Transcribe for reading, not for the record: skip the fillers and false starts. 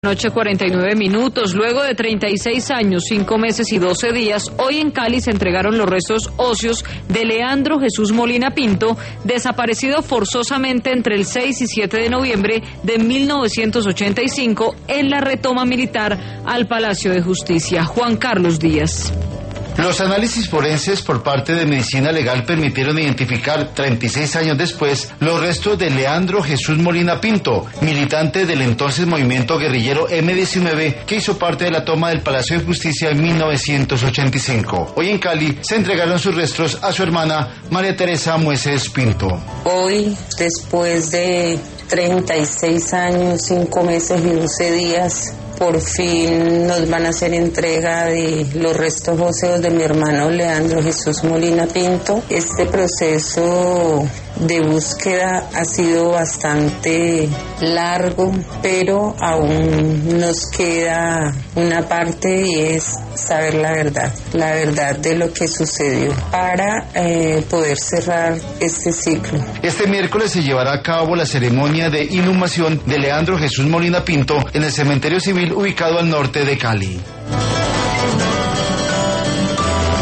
Noche 49 minutos, luego de 36 años, 5 meses y 12 días, hoy en Cali se entregaron los restos óseos de Leandro Jesús Molina Pinto, desaparecido forzosamente entre el 6 y 7 de noviembre de 1985 en la retoma militar al Palacio de Justicia. Juan Carlos Díaz. Los análisis forenses por parte de Medicina Legal permitieron identificar 36 años después los restos de Leandro Jesús Molina Pinto, militante del entonces movimiento guerrillero M-19 que hizo parte de la toma del Palacio de Justicia en 1985. Hoy en Cali se entregaron sus restos a su hermana María Teresa Mueces Pinto. Hoy, después de 36 años, 5 meses y 12 días, por fin nos van a hacer entrega de los restos óseos de mi hermano Leandro Jesús Molina Pinto. Este proceso de búsqueda ha sido bastante largo, pero aún nos queda una parte y es saber la verdad de lo que sucedió para poder cerrar este ciclo. Este miércoles se llevará a cabo la ceremonia de inhumación de Leandro Jesús Molina Pinto en el cementerio civil ubicado al norte de Cali.